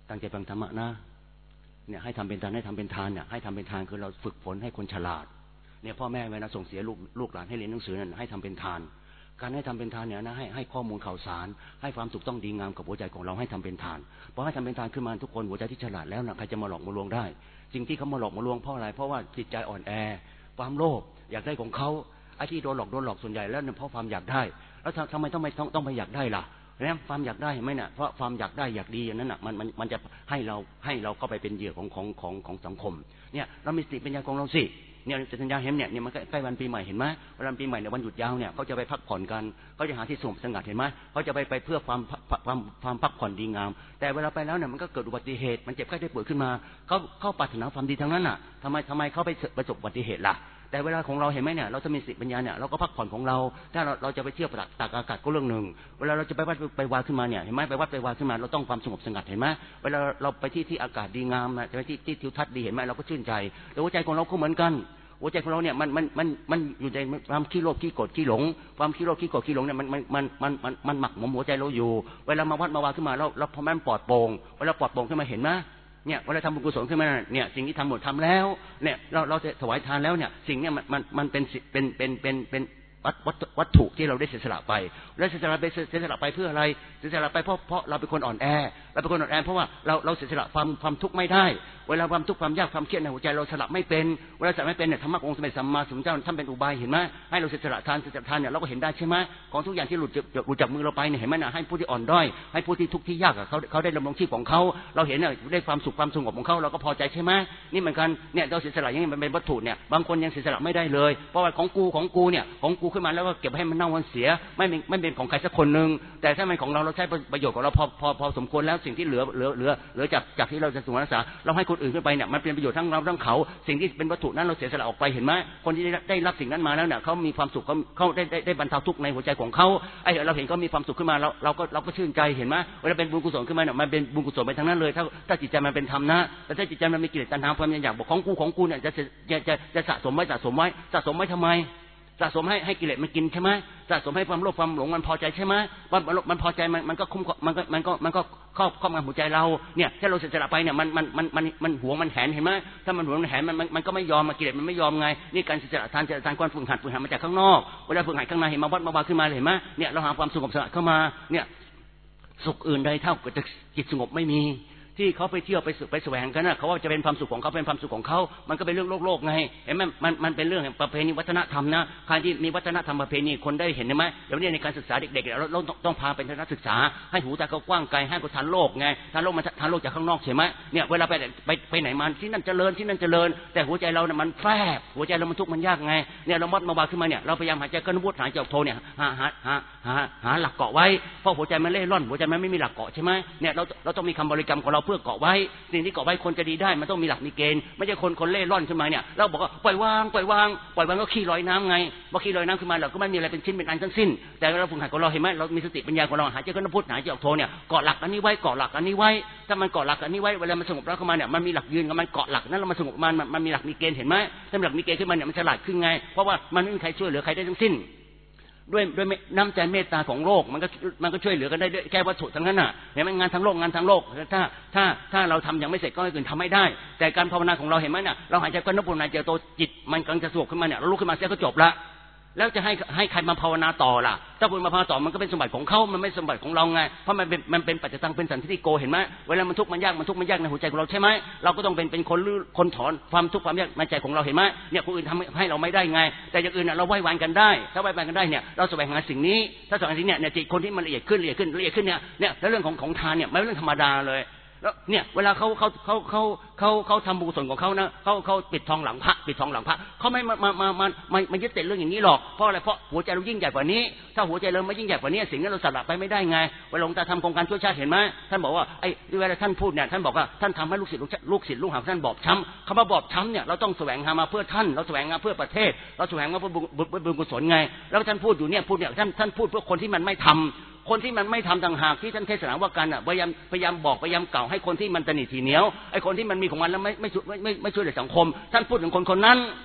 ตั้งใจฟังธรรมะนะเนี่ยให้ทำเป็นทานให้ทำเป็นทานเนี่ยให้ทำเป็นทานคือเราฝึกฝนให้คนฉลาดเนี่ยพ่อแม่เวลาส่งเสียลูกหลานให้เรียนหนังสือนั่นให้ทำเป็นทานการให้ทำเป็นทานเนี่ยนะให้ข้อมูลข่าวสารให้ความถูกต้องดีงามกับหัวใจของเราให้ทำเป็นทานเพราะให้ทำเป็นทานขึ้นมาทุกคนหัวใจที่ฉลาดแล้วนะใครจะมาหลอกมาลวงได้สิ่งที่เขามาหลอกมาลวงเพราะอะไรเพราะว่าจิตใจอ่อนแอความโลภอยากได้ของเขาไอ้ที่โดนหลอกส่วนใหญ่แล้วเนี่ยเพราะความอยากได้แล้วทำไมต้องไปอยากได้ล่ะแล้วความอยากได้เห็นไหมเนี่ยเพราะความอยากได้อยากดีอย่างนั้นน่ะมันจะให้เราเข้าไปเป็นเหยื่อของสังคมเนี่ยเรามีสติปัญญาของเราสิเนี่ยสัญญาเห็นเนี่ยมันใกล้วันปีใหม่เห็นไหมวันปีใหม่เนี่ยวันหยุดยาวเนี่ยเขาจะไปพักผ่อนกันเขาจะหาที่สงบสงัดเห็นไหมเขาจะไปเพื่อความพักผ่อนดีงามแต่เวลาไปแล้วเนี่ยมันก็เกิดอุบัติเหตุมันเจ็บไข้ได้ป่วยขึ้นมาเขาปรารถนาความดีทั้งนั้นน่ะทำไมเขาไปประสบอุบัติเหตุล่ะแต่เวลาของเราเห็นไหมเนี่ยเราจะมีสติปัญญาเนี่ยเราก็พักผ่อนของเราถ้าเราจะไปเที่ยวตากอากาศก็เรื่องหนึ่งเวลาเราจะไปวัดไปวาขึ้นมาเนี่ยเห็นไหมไปวัดไปวาขึ้นมาเราต้องความสงบสงัดเห็นไหมเวลาเราไปที่อากาศดีงามนะไปที่ทิวทัศน์ดีเห็นไหมเราก็ชื่นใจแต่หัวใจของเราก็เหมือนกันหัวใจของเราเนี่ยมันอยู่ในความขี้โลภขี้โกรธขี้หลงความขี้โลภขี้โกรธขี้หลงเนี่ยมันหมักหมมหัวใจเราอยู่เวลามาวัดมาวาขึ้นมาแล้วพอมันปลอดโปร่งเวลาปลอดโปร่งขึ้นมาเห็นไหมเนี่ยเวลาทำบุญกุศลขึ้นมาเนี่ยสิ่งที่ทำหมดทำแล้วเนี่ยเราจะถวายทานแล้วเนี่ยสิ่งเนี่ยมันเป็นวัตถุที่เราได้เสียสละไปและเสียสละไปเพื่ออะไรเสียสละไปเพราะเราเป็นคนอ่อนแอเราเป็นคนอ่อนแอเพราะว่าเราเสียสละความทุกข์ไม่ได้เวลาความทุกข์ความยากความเครียดในหัวใจเราสละไม่เป็นเวลาสละไม่เป็นเนี่ยธรรมะองค์สมเด็จสัมมาสัมพุทธเจ้าท่านเป็นอุบายเห็นไหมให้เราเสียสละทานเนี่ยเราก็เห็นได้ใช่ไหมของทุกอย่างที่หลุดจากมือเราไปเนี่ยเห็นไหมนะให้ผู้ที่อ่อนด้อยให้ผู้ที่ทุกข์ที่ยากเขาได้ดำรงชีพของเขาเราเห็นเนี่ยได้ความสุขความสงบของเขาเราก็พอใจใช่ไหมนี่เหมือนกันเนี่ยเราเสียสละอย่างนี้มันเป็นวัตถุเนี่ยบางคนยังเสียสละไม่ได้เลยเพราะว่าของกูเนี่ยของกูขึ้นมาแล้วก็เก็บให้มันเน่ามันเสียไม่เป็นของใครสักคนนึงแต่ถ้ามันของเราใช้ประโยชน์ของเราพอสมควรแล้วสิ่งที่เหลือจากที่เราจะสงวนรักษาเราให้คนอื่นขึ้นไปเนี่ยมันเป็นประโยชน์ทั้งเราทั้งเขาสิ่งที่เป็นวัตถุนั้นเราเสียสละออกไปเห็นไหมคนที่ได้รับสิ่งนั้นมาแล้วเนี่ยเขามีความสุขเขาได้บรรเทาทุกข์ในหัวใจของเขาไอ้เราเห็นเขามีความสุขขึ้นมาเราก็ชื่นใจเห็นไหมเวลาเป็นบุญกุศลขึ้นมาเนี่ยมันเป็นบุญกุศลไปทั้งนั้นเลยถ้าจิตใจมันเป็นธรรมนะแต่ถ้าจิตใจมันมีกิเลสตัณหาความอยากบอกของกูเนี่ยจะสะสมไว้ทำไมสะสมให้กิเลสมันกินใช่ไหมสะสมให้ความโลภความหลงมันพอใจใช่ไหมมันพอใจมันก็คุ้มมันก็ครอบงำหัวใจเราเนี่ยถ้าเราเสียสละไปเนี่ยมันหวงมันแหนเห็นไหมถ้ามันหวงมันแหนมันก็ไม่ยอมมากิเลสมันไม่ยอมไงนี่การเสียสละทานความฝึกหัดมาจากข้างนอกเวลาฝึกหัดข้างในเห็นมาวัดมาบาขึ้นมาเห็นไหมเนี่ยเราหาความสงบสงัดเข้ามาเนี่ยสุขอื่นใดเท่ากับจิตสงบไม่มีที่เขาไปเที่ยวไปแสวงกันนะเขาว่าจะเป็นความสุขของเขาเป็นความสุขของเขามันก็เป็นเรื่องโลกไงเห็นไหมมันเป็นเรื่องประเพณีวัฒนธรรมนะใครที่มีวัฒนธรรมประเพณีคนได้เห็นไหมเดี๋ยวนี้ในการศึกษาเด็กๆเราต้องพาเป็นนักศึกษาให้หูตาเขากว้างไกลให้เขาทันโลกไงทันโลกมันทันโลกจากข้างนอกใช่ไหมเนี่ยเวลาไปไหนมาที่นั่นเจริญแต่หัวใจเราเนี่ยมันแฝงหัวใจเรามันทุกข์มันยากไงเนี่ยเรามัดมาบาขึ้นมาเนี่ยเราพยายามหายใจก้นวุฒิหายใจออกโทเนี่ยหาหลักเกาะไว้เพราะหัวใจมันเล่ร่อนหัวใจมันไม่มีหลักเกาะใช่ไหมเนี่ยเราต้องมีคำบริกรรมของเราเพื่อเกาะไว้สิ่งที่เกาะไว้คนจะดีได้มันต้องมีหลักมีเกณฑ์ไม่ใช่คนเล่ร่อนขึ้นมาเนี่ยเราบอกว่าปล่อยวางก็ขี้ลอยน้ำไงพอขี้ลอยน้ำขึ้นมาเราก็ไม่มีอะไรเป็นชิ้นเป็นอันทั้งสิ้นแต่เราฝึกหัดของเราเห็นไหมเรามีสติปัญญาของเราหายใจก้นพุทธหายใจออกโทเนี่ยเกาะหลักอันนี้ไว้ถ้ามันเกาะหลักอันนี้ไว้เวลามันสงบแล้วเข้ามาเนี่ยมันมีหลักยืนกับมันเกาะหลักนั้นเรามาสงบมันมีหลักมีเกณฑ์เห็นไหมถ้ามีหลักมีเกณฑ์ขึ้นมาเนี่ยมันฉลาดขึ้นไงเพราะว่ามันไม่มีใครช่วยเหลือใครได้ทั้งสิ้นด้วยน้ำใจเมตตาของโลกมันก็ช่วยเหลือกันได้ด้วยแค่วัตถุทั้งนั้นน่ะเห็นไหมงานทั้งโลกถ้าเราทำยังไม่เสร็จก็ให้อื่นทำไม่ได้แต่การภาวนาของเราเห็นไหมเนี่ยเราหายใจก้นพุทธหายใจโตจิตมันกำลังจะสงบขึ้นมาเนี่ยเราลุกขึ้นมาเสียก็จบละแล้วจะให้ใครมาภาวนาต่อล่ะถ้าคุณมาภาวนาต่อมันก็เป็นสมบัติของเขามันไม่สมบัติของเราไงเพราะมันเป็นปัจจตังเป็นสันทิฏฐิโกเห็นไหมเวลามันทุกข์มันยากในหัวใจของเราใช่ไหมเราก็ต้องเป็นคนถอนความทุกข์ความยากในใจของเราเห็นไหมเนี่ยคนอื่นทำให้เราไม่ได้ไงแต่อย่างอื่นเราไหว้วานกันได้ถ้าไหว้วานกันได้เนี่ยเราแสวงหาสิ่งนี้ถ้าแสวงหาสิ่งเนี่ยจิตคนที่มันละเอียดขึ้นเนี่ยแล้วเรื่องของทานเนี่ยไม่เป็นเรื่องธรรมดาเลยแล้วเนี่ยเวลาเขาทำบุญกุศลของเขานะเขาปิดทองหลังพระเขาไม่ยึดติดเรื่องอย่างนี้หรอกเพราะอะไรเพราะหัวใจเรายิ่งใหญ่กว่านี้ถ้าหัวใจเราไม่ยิ่งใหญ่กว่านี้สิ่งนั้นเราสละไปไม่ได้ไงเวลาหลวงตาทำโครงการช่วยชาติเห็นไหมท่านบอกว่าไอ้เวลาท่านพูดเนี่ยท่านบอกว่าท่านทำให้ลูกศิษย์ลูกหาท่านบอบช้ำคำว่าบอบช้ำเนี่ยเราต้องแสวงหามาเพื่อท่านเราแสวงหาเพื่อประเทศเราแสวงหาเพื่อบุญกุศลไงแล้วท่านพูดอยู่เนี่ยท่านพูดเพื่อคนที่มันไม่ทำคนที่มันไม่ทำต่างหากที่ท่านเทศนาว่ากันอ่ะพยายามบอกพยายามกล่าวให้คนที่มันตนีทีเหนียวไอ้คนที่มันมีของมันแล้วไม่ช่วยเหลือสังคมท่านพูดถึงคนนั้นแ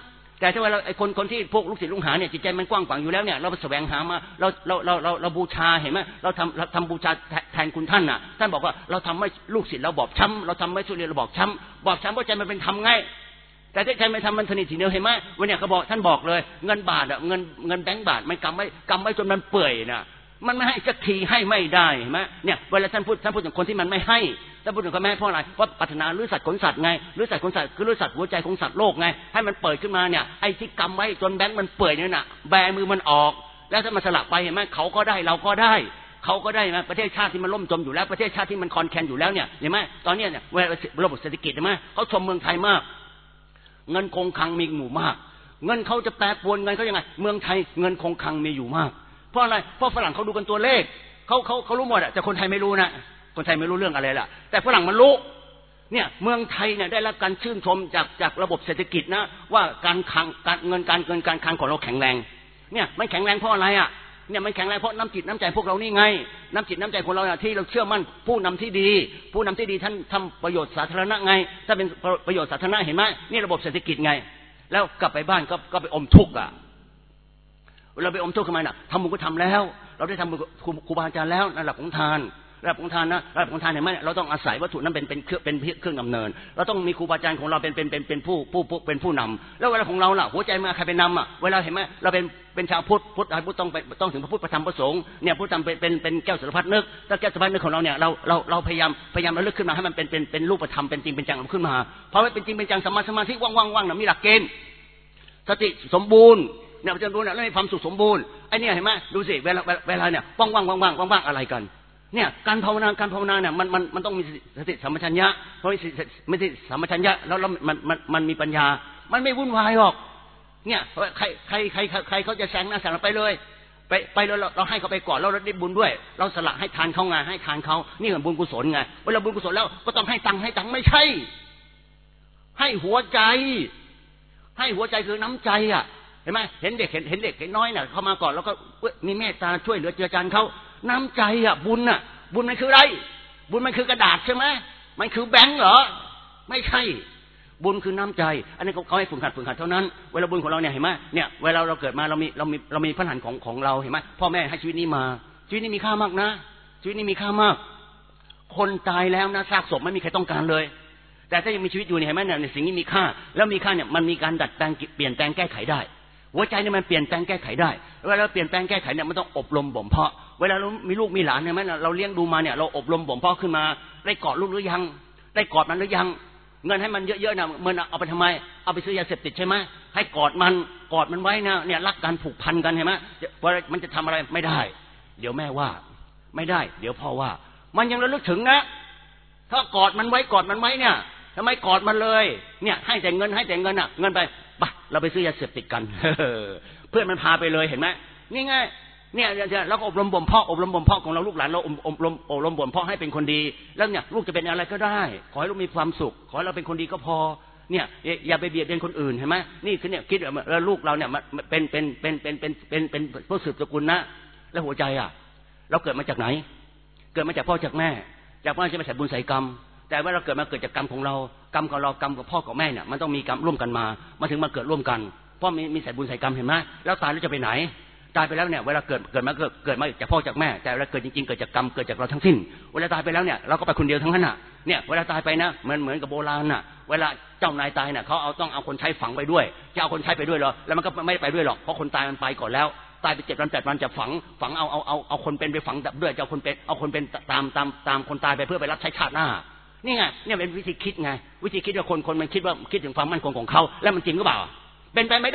แต่ถ้าว่าเราไอ้คนที่พวกลูกศิษย์ลูกหาเนี่ยจิตใจมันกว้างขวางอยู่แล้วเนี่ยเราแสวงหามาเราบูชาเห็นไหมเราทำบูชาแทนคุณท่านน่ะท่านบอกว่าเราทำให้ลูกศิษย์เราบอบช้ำเราทำให้สุเรียนเราบอบช้ำเพราะใจมันเป็นธรรมไงแต่ถ้าใจไม่ทำมันสนิททีเดียวเห็นไหมวันนี้เขาบอกท่านบอกเลยเงินบาทอ่ะเงินแบงก์บาทมันกำไว้จนมันเปื่อยน่ะมันไม่ให้สักทีให้ไม่ได้เห็นไหมเนี่ยเวลาท่านพูดถึงคนที่มันไม่ให้ท่านพูดถึงเขาไม่ให้เพราะอะไรเพราะปรารถนาหรือสัตว์ขนสัตว์ไงหรือสัตว์ขนสัตว์คือหรือสัตว์หัวใจของสัตว์โลกไงให้มันเปิดขึ้นมาเนี่ยไอ้ที่กำไว้จนแบงก์มันเปื่อยเนี่ยน่ะแบมือมันออกแล้วถ้ามันสลับไปเห็นไหมเขาก็ได้เราก็ได้เขาก็ได้นะประเทศชาติที่มันล่มจมอยู่แล้วประเทศชาติที่มันคอนแคนอยู่แล้วเนี่ยเห็นไหมตอนนี้เนี่ยระบบเศรษฐกิจเห็นไหมเขาชมเมืองไทยมากเงินคงคลังมีหมู่มากเงินเขาจะแปรปรวนเงินเขายังไงเมืองไทยเงินคงคลังมีอยู่มากเพราะอะไรเพราะฝรั่งเขาดูกันตัวเลขเขารู้หมดอะแต่คนไทยไม่รู้นะคนไทยไม่รู้เรื่องอะไรล่ะแต่ฝรั่งมันรู้เนี่ยเมืองไทยเนี่ยได้รับการชื่นชมจากระบบเศรษฐกิจนะว่าการคลังการเงินการคลังของเราแข็งแรงเนี่ยมันแข็งแรงเพราะอะไรอะเนี่ยมันแข็งแรงเพราะน้ำจิตน้ำใจพวกเรานี่ไงน้ำจิตน้ำใจของเราที่เราเชื่อมั่นผู้นำที่ดีท่านทำประโยชน์สาธารณะไงถ้าเป็นประโยชน์สาธารณะเห็นไหมนี่ระบบเศรษฐกิจไงแล้วกลับไปบ้านก็ไปอมทุกข์อ่ะเราไปอมทุกข์ทำไมน่ะทำบุญก็ทำแล้วเราได้ทำบุญครูบาอาจารย์แล้วระดับของทานระดับของทานนะระดับของทานเห็นไหมเราต้องอาศัยวัตถุนั้นเป็นเครื่องดำเนินเราต้องมีครูบาอาจารย์ของเราเป็นผู้นำแล้วเวลาของเราล่ะหัวใจมาใครเป็นนำอ่ะเวลาเห็นไหมเราเป็นชาวพุทธต้องถึงพระพุทธพระธรรมพระสงฆ์เนี่ยพุทธธรรมเป็นแก้วสารพัดนึกถ้าแก้วสารพัดนึกของเราเนี่ยเราพยายามระลึกขึ้นมาให้มันเป็นรูปธรรมเป็นจริงเป็นจังขึ้นมาเพราะว่าเป็นจริงเป็นจังสมาธิว่างๆน่ะมีหลักเกณฑ์สติสมบูรณ์เนี่ยจะรู้เนี่ยแล้วมีความสุขสมบูรณ์ไอ้เนี่ยเห็นไหมดูสิเวลาเนี่ยว่างอะไรกันเนี่ยการภาวนาเนี่ยมันต้องมีสติสัมปชัญญะเพราะไม่ใช่สัมปชัญญะแล้วมันมีปัญญามันไม่วุ่นวายหรอกเนี่ยใครเขาจะแซงหน้าแซงเราไปเลยไปเลยเราให้เขาไปก่อนเราได้บุญด้วยเราสละให้ทานเขาไงให้ทานเขานี่เหมือนบุญกุศลไงเวลาบุญกุศลแล้วก็ต้องให้ตังค์ไม่ใช่ให้หัวใจคือน้ำใจอ่ะเห็นไหมเห็นเด็กน้อยน่ะเข้ามาก่อนแล้วก็มีเมตตาช่วยเหลือเจือจานเขาน้ำใจอ่ะบุญมันคืออะไรบุญมันคือกระดาษใช่ไหมมันคือแบงค์เหรอไม่ใช่บุญคือน้ำใจอันนี้เขาให้ฝึกหัดเท่านั้นเวลาบุญของเราเนี่ยเห็นไหมเนี่ยเวลาเราเกิดมาเรามีพื้นฐานของเราเห็นไหมพ่อแม่ให้ชีวิตนี้มาชีวิตนี้มีค่ามากนะชีวิตนี้มีค่ามากคนตายแล้วนะซากศพไม่มีใครต้องการเลยแต่ถ้ายังมีชีวิตอยู่เนี่ยเห็นไหมเนี่ยสิ่งนี้มีค่าแล้วมีค่าเนี่ยมันมีการดัดแปลงเปลี่ยนแปลงแก้ไขได้หัวใจเนี่ยมันเปลี่ยนแปลงแก้ไขได้เวลาเราเปลี่ยนแปลงแก้ไขเนี่ยมันต้องอบรมบ่มเพาะเวลาเรามีลูกมีหลานเนี่ยมั้ยเราเลี้ยงดูมาเนี่ยเราอบรมบ่มเพาะขึ้นมาได้กอดลูกหรือยังได้กอดมันหรือยังเงินให้มันเยอะๆนะมันเอาไปทำไมเอาไปซื้อยาเสพติดใช่ไหมให้กอดมันไว้นะเนี่ยรักกันผูกพันกันเห็นไหมว่ามันจะทำอะไรไม่ได้เดี๋ยวแม่ว่าไม่ได้เดี๋ยวพ่อว่ามันยังระลึกถึงนะถ้ากอดมันไว้เนี่ยทำไมกอดมันเลยเนี่ยให้แต่เงินอ่ะเงินไปเราไปซื้อยาเสพติดกันเพื่อนมันพาไปเลยเห็นไหมนี่ไงเนี่ยเราก็อบรมบ่มเพาะของเราลูกหลานเราอบรมบ่มเพาะให้เป็นคนดีแล้วเนี่ยลูกจะเป็นอะไรก็ได้ขอให้ลูกมีความสุขขอให้เราเป็นคนดีก็พอเนี่ยอย่าไปเบียดเบียนคนอื่นเห็นไหมนี่คือเนี่ยคิดแล้วลูกเราเนี่ยเป็นผู้สืบสกุลนะแล้วหัวใจอ่ะเราเกิดมาจากไหนเกิดมาจากพ่อจากแม่จากพ่อจะมาใส่บุญใส่กรรมแต่ว่าเราเกิดจากกรรมของเรากรรมกับพ่อกับแม่เนี่ยมันต้องมีกรรมร่วมกันมาถึงมาเกิดร่วมกันเพราะมีใส่บุญใส่กรรมเห็นไหมแล้วตายแล้วจะไปไหนตายไปแล้วเนี่ยเวลาเกิดมาจากพ่อจากแม่แต่เวลาเกิดจริงๆเกิดจากกรรมเกิดจากเราทั้งสิ้นเวลาตายไปแล้วเนี่ยเราก็ไปคนเดียวทั้งนั้นน่ะเนี่ยเวลาตายไปนะเหมือนกับโบราณน่ะเวลาเจ้านายตายเนี่ยเขาต้องเอาคนใช้ฝังไปด้วยจะเอาคนใช้ไปด้วยเหรอแล้วมันก็ไม่ไปด้วยหรอกเพราะคนตายมันไปก่อนแล้วตายไป7 วัน 8 วันจะฝังเอาคนเป็นไปฝังด้วยจะเอาคนเป็นตามคนตายไปเพื่อไปรับใช้ชาติหน้านี่ไงเนี่ยเป็นวิธีคิดไงวิธีคิดว่าคนมันคิดถึงความมั่นคงของเขาแล้วมันจริงหรือเปล่าเป็นไปไม่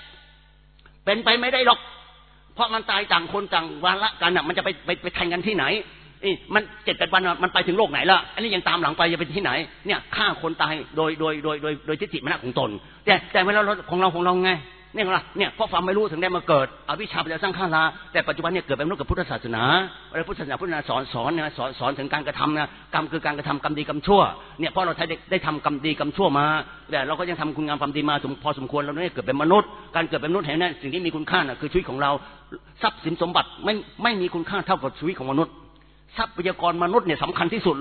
ได้หรอกเพราะมันตายต่างคนต่างวาระกันน่ะมันจะไปแทงกันที่ไหนมัน7-8 วันมันไปถึงโลกไหนล่ะอันนี้ยังตามหลังไปจะไปที่ไหนเนี่ยฆ่าคนตายโดยทิฏฐิมานะของตนแต่เวลาของเราไงเนี่ยเพราะความไม่รู้ถึงได้มาเกิดอวิชชาปัจจัยสร้างข้าราแต่ปัจจุบันเนี่ยเกิดเป็นมนุษย์กับพุทธศาสนาพุทธศาสนาสอนถึงการกระทำนะกรรมคือการกระทำกรรมดีกรรมชั่วเนี่ยเพราะเราได้ทำกรรมดีกรรมชั่วมาแต่เราก็ยังทำคุณงามความดีมาพอสมควรเราได้เกิดเป็นมนุษย์การเกิดเป็นมนุษย์เห็นไหมสิ่งที่มีคุณค่าน่ะคือชีวิตของเราทรัพย์สินสมบัติไม่มีคุณค่าเท่ากับชีวิตของมนุษย์ทรัพยากรมนุษย์เนี่ยสำคัญที่สุดเลย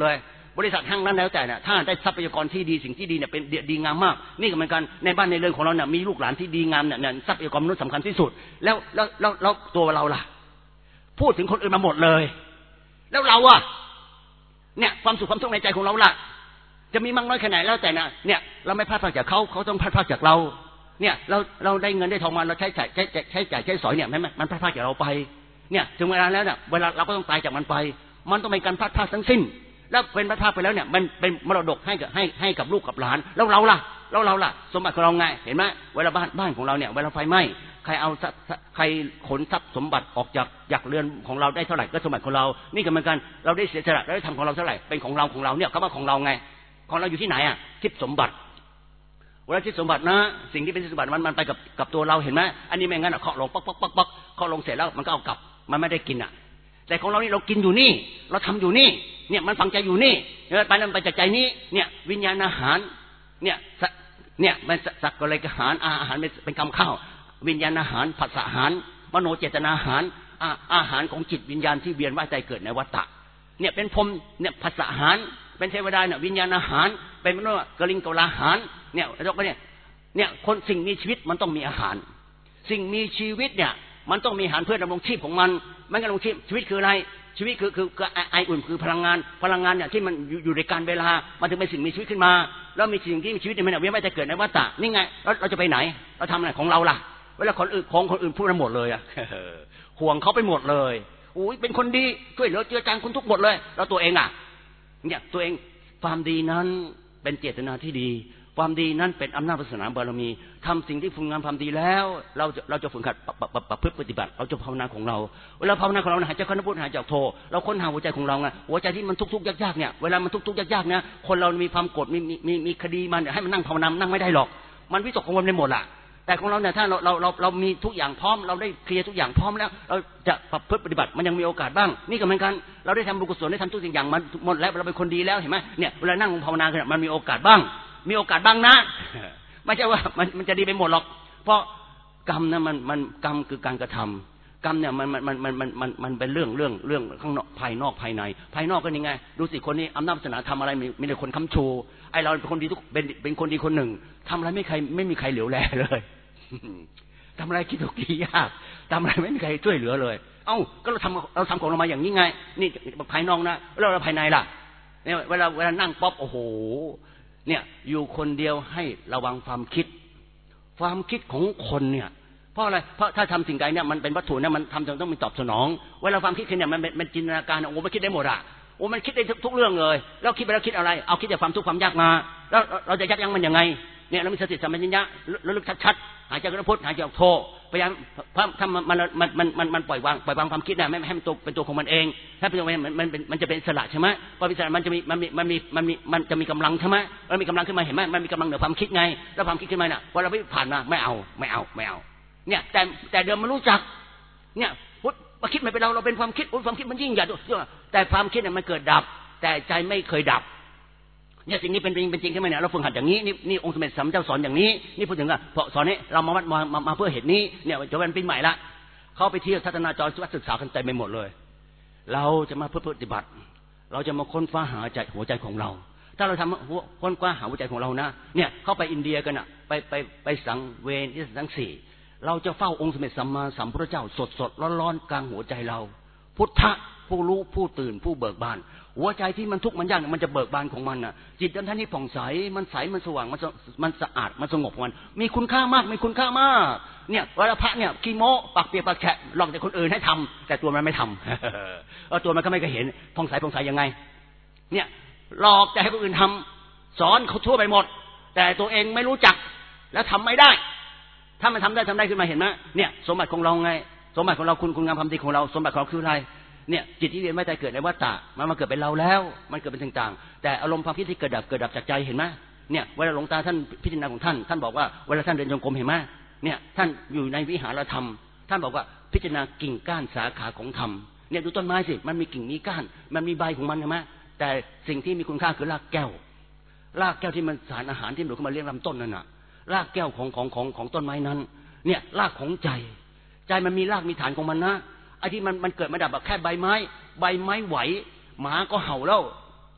บริษัทห้างนั้นแล้วแต่เนี่ยถ้าได้ทรัพยากรที่ดีสิ่งที่ดีเนี่ยเป็นดีงามมากนี่ก็เหมือนกันในบ้านในเรือนของเราเนี่ยมีลูกหลานที่ดีงามเนี่ยทรัพยากรมนุษย์สำคัญที่สุดแล้วตัวเราล่ะพูดถึงคนอื่นมาหมดเลยแล้วเราอะเนี่ยความสุขความทุกข์ในใจของเราล่ะจะมีมากน้อยแค่ไหนแล้วแต่เนี่ยเราไม่พลาดพลาดจากเขาต้องพลาดพลาดจากเราเนี่ยเราได้เงินได้ทองมาเราใช้จ่ายใช้สอยเนี่ยมันพลาดพลาดจากเราไปเนี่ยถึงเวลาแล้วเนี่ยเวลาเราก็ต้องตายจากมันไปมันต้องเป็นการพลาดพลาดทั้งสิ้นแล้วเป็นพลาดพลาดไปแล้วเนี่ยมันเป็นมรดกให้กับลูกกับหลานแล้วเราล่ะสมบัติของเราไงเห็นไหมเวลาบ้านของเราเนี่ยเวลาไฟไหม้ใครขนทรัพย์สมบัติออกจากเรือนของเราได้เท่าไหร่ก็สมบัติของเรานี่ก็เหมือนกันเราได้เสียสละเราได้ทำของเราเท่าไหร่เป็นของเราเนี่ยคำว่าของเราไงของเราอยู่ที่ไหนอ่ะทิพย์สมบัติเวลาทิพย์สมบัตินะสิ่งที่เป็นทิพย์สมบัติมันไปกับตัวเราเห็นไหมอันนี้ไม่งั้นเคาะลงป๊อกเคาะลงเสร็จแล้วมันก็เอากลับมันไม่ได้กินอ่ะแต่ของเรานี่เรากินอยู่นี่เราทำอยู่นี่เนี่ยมันฝังใจอยู่นี่ไปนั่นไปจากใจนี้เนี่ยวิญญาณอาหารเนี่ยมันสักอะไรกับอาหารเป็นคำข้าววิญญาณอาหารผัสสะอาหารมโนเจตนาอาหารของจิตวิญญาณที่เวียนว่ายใจเกิดในวัฏฏะเนี่ยเป็นพรหมเนี่ยผัสสะอาหารเป็นเทวดาเนี่ยวิญญาณอาหารเป็นมนุษย์กลิงกลาหารเนี่ยยกไปเนี่ยคนสิ่งมีชีวิตมันต้องมีอาหารสิ่งมีชีวิตเนี่ยมันต้องมีอาหารเพื่อดำรงชีพของมันไม่งั้นดำรงชีวิตคืออะไรชีวิตคือไออุ่นคือพลังงานเนี่ยที่มันอยู่ในการเวลามันถึงเป็นสิ่งมีชีวิตขึ้นมาแล้วมีสิ่งที่มีชีวิตเนี่ยมันเวียนว่ายใจเกิดในวัฏฏะนี่ไงเราจะไปไหนเราทำอะไรของเราล่ะเวลาคนอื่นพูดหมดเลยอะห่วงเขาไปหมดเลยอุ้ยเป็นคนดีช่วยเหลือเจือจานคนทุกหมดเลยแล้วตัวเองอะเนี่ยตัวเองความดีนั้นเป็นเจตนาที่ดีความดีนั้นเป็นอำนาจวาสนาบารมีทำสิ่งที่ฝึกงานความดีแล้วเราจะฝึกหัดประพฤติปฏิบัติเราจะภาวนาของเราเวลาภาวนาของเราหายใจเข้าพุทหายใจออกโทเราค้นหาหัวใจของเราไงหัวใจที่มันทุกข์ยากๆเนี่ยเวลามันทุกข์ยากๆเนี่ยคนเรามีความโกรธมีคดีมันให้มันนั่งภาวนานั่งไม่ได้หรอกมันวิตกกังวลไปหมดล่ะแต่ของเราเนี่ยถ้าเรามีทุกอย่างพร้อมเราได้เคลียร์ทุกอย่างพร้อมแล้วเราจะประพฤติปฏิบัติมันยังมีโอกาสบ้างนี่ก็เหมือนกันเราได้ทำบุญกุศลได้ทำทุกสิ่งอย่างมันหมดแล้วเราเป็นคนดีแล้วเห็นไหมเนี่ยเวลานั่งภาวนาเนี่ยมันมีโอกาสบ้างนะไม่ใช่ว่ามันจะดีไปหมดหรอกเพราะกรรมนะมันกรรมคือการกระทำกรรมเนี่ยมันเป็นเรื่องข้างนอกภายนอกภายในภายนอกก็ยังไงดูสิคนนี้อำนาจศาสนาทำอะไรมีแต่คนค้ำชูไอเราเป็นคนดีเป็นคนดีคนหนึ่งทำอะไรไม่มีใครเหลียวแลเลยทำอะไรคิดถูกยากทำอะไรไม่มีใครช่วยเหลือเลยเอ้าก็เราทำของเรามาอย่างนี้ไงนี่ภายนอกนะแล้วเราภายในล่ะเนี่ยเวลานั่งป๊อปโอ้โหเนี่ยอยู่คนเดียวให้ระวังความคิดของคนเนี่ยเพราะอะไรเพราะถ้าทำสิ่งใดเนี่ยมันเป็นวัตถุเนี่ยมันทำจนต้องมีตอบสนองเวลาความคิดเนี่ยมันจินตนาการโอ้มันคิดได้หมดอะโอ้มันคิดได้ทุกเรื่องเลยแล้วคิดไปแล้วคิดอะไรเอาคิดจากความทุกข์ความยากมาแล้วเราจะยับยั้งมันยังไงเนี่ยเรามีสติสัมปชัญญะระลึกชัดๆหายใจเข้าพุทหายใจออกโทพยายามถ้ามันปล่อยวางความคิดนะไม่ให้มันเป็นตัวของมันเองถ้าเป็นตัวมันจะเป็นอิสระใช่ไหมพอเป็นอิสระมันจะมีกำลังใช่ไหมแล้วมีกำลังขึ้นมาเห็นไหมมันมีกำลังเหนือความคิดไงแล้วความคิดขึ้นมาน่ะพอเราไม่ผ่านมาไม่เอาเนี่ยแต่เดิมมันรู้จักเนี่ยพุทธมาคิดไม่เป็นเราเป็นความคิดความคิดมันยิ่งใหญ่ด้วยแต่ความคิดเนี่ยมันเกิดดับแต่ใจไม่เคยดับเนี่ยสิ่งนี้เป็นจริงใช่ไหมเนี่ยเราฝึกหัดอย่างนี้นี่องค์สมเด็จสัมมาสัมพุทธเจ้าสอนอย่างนี้นี่พูดถึงพอสอนนี้เรามาเพื่อเหตุนี้เนี่ยจะเป็นปีใหม่ละเข้าไปเที่ยวทัศนาจรศึกษากันเต็มไปหมดเลยเราจะมาเพื่อปฏิบัติเราจะมาค้นฟ้าหาหัวใจของเราถ้าเราทำค้นคว้าหาหัวใจของเรานะเนี่ยเข้าไปอินเดียกันอ่ะไปสังเวชที่สังสีเราจะเฝ้าองค์สมเด็จสัมมาสัมพุทธเจ้าสดร้อนกลางหัวใจเราพุทธะผู้รู้ผู้ตื่นผู้เบิกบานหัวใจที่มันทุกข์มันยากมันจะเบิกบานของมันน่ะจิตท่านที่ผ่องใสมันใสมันสว่างมันสะอาดมันสงบของมันมีคุณค่ามากเนี่ยเวลาพระเนี่ยขี้โม้ปากเปียกปากแฉะหลอกแต่คนอื่นให้ทำแต่ตัวมันไม่ทำตัวมันก็ไม่เคยเห็นผ่องใสยังไงเนี่ยหลอกแต่ให้คนอื่นทำสอนเขาทั่วไปหมดแต่ตัวเองไม่รู้จักแล้วทำไม่ได้ถ้ามันทำได้ขึ้นมาเห็นไหมเนี่ยสมบัติของเราไงสมบัติของเราคุณงามความดีของเราสมบัติของเราคืออะไรเนี่ยจิตที่เวียนว่ายใจเกิดในวัฏฏะมันเกิดเป็นเราแล้วมันเกิดเป็นต่างๆแต่อารมณ์ความคิดที่เกิดดับจากใจเห็นไหมเนี่ยเวลาหลวงตาท่านพิจารณาของท่านบอกว่าเวลาท่านเดินจงกรมเห็นไหมเนี่ยท่านอยู่ในวิหารธรรมท่านบอกว่าพิจารณากิ่งก้านสาขาของธรรมเนี่ยดูต้นไม้สิมันมีกิ่งมีก้านมันมีใบของมันใช่ไหมแต่สิ่งที่มีคุณค่าคือรากแก้วที่มันสารอาหารที่หนูเข้ามาเลี้ยงลำต้นนั่นน่ะรากแก้วของต้นไม้นั้นเนี่ยรากของใจมันมีรากมีฐานของมันนะไอ้ที่มันเกิดมาดับแบบแค่ใบไม้ไหวหมาก็เห่าแล้ว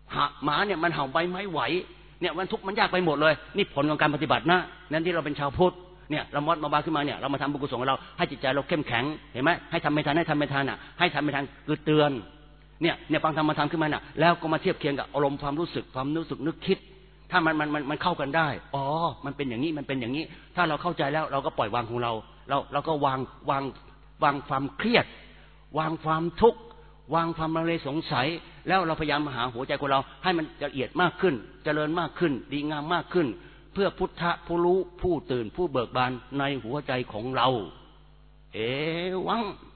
หมาเนี่ยมันเห่าใบไม้ไหวเนี่ยมันทุกข์มันยากไปหมดเลยนี่ผลของการปฏิบัตินะนั่นที่เราเป็นชาวพุทธเนี่ยเรามดมาบาขึ้นมาเนี่ยเรามาทำบุญกุศลของเราให้จิตใจเราเข้มแข็งเห็นไหมให้ทำเป็นทานให้ทำเป็นทานอ่ะให้ทำเป็นทานคือเตือนเนี่ยฟังธรรมธรรมขึ้นมาน่ะแล้วก็มาเทียบเคียงกับอารมณ์ความรู้สึกนึกคิดถ้ามันเข้ากันได้อ๋อมันเป็นอย่างนี้มันเป็นอย่างนี้ถ้าเราเข้าใจแล้วเราก็ปล่อยวางของเราก็วางความเครียดวางความทุกข์วางความลังเลสงสัยแล้วเราพยายามหาหัวใจของเราให้มันละเอียดมากขึ้นเจริญมากขึ้นดีงามมากขึ้นเพื่อพุทธะผู้รู้ผู้ตื่นผู้เบิกบานในหัวใจของเราเอวัง